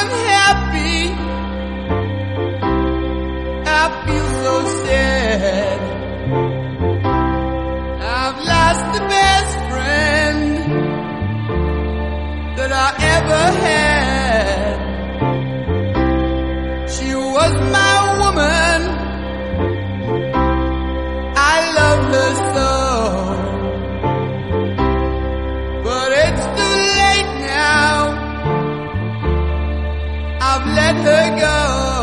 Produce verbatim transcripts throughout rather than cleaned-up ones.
unhappy. I feel so sad. I've lost the best friend that I ever had. She was my woman. I love her so. But it's too late now. I've let her go.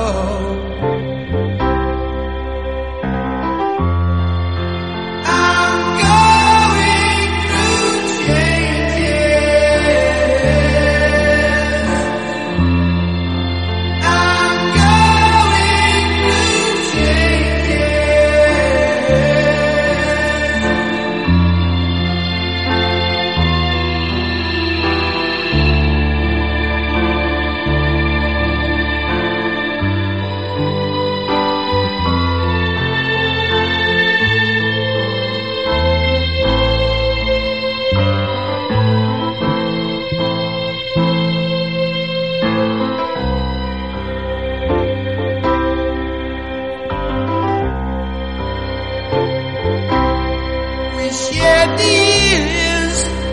We shared the years,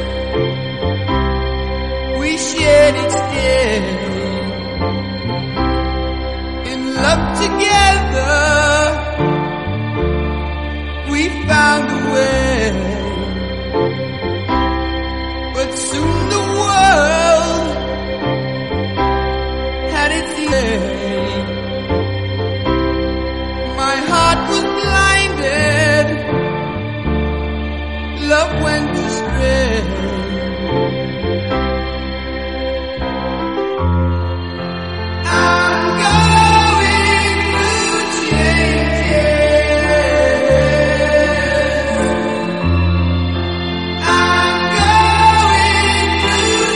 we shared each day, in love together, we found a way. But soon the world had its way. My heart was blinded, love went astray. I'm going through changes. I'm going through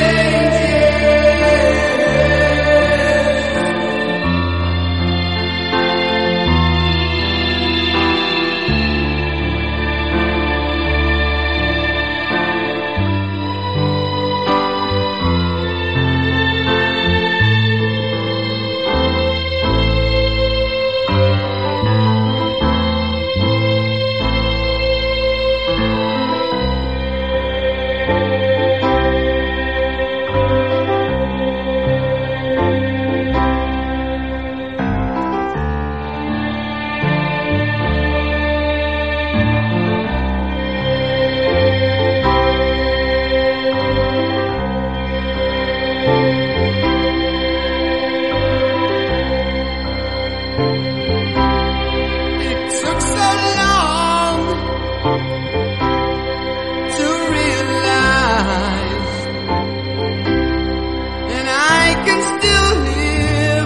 It took so long to realize, and I can still hear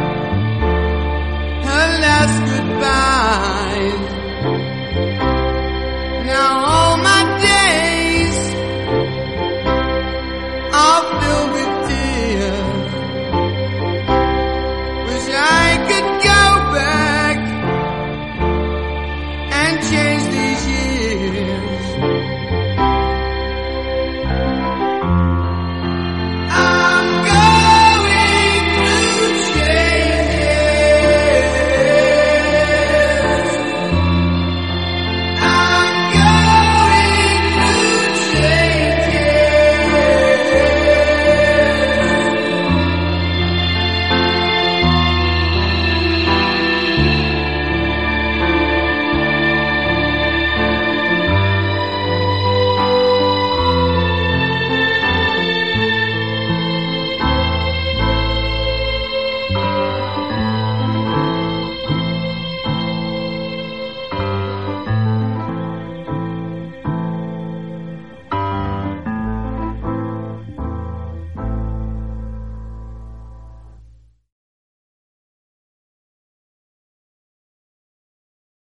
her last goodbyes. Now all my days are filled with tears. Wish I could go back and change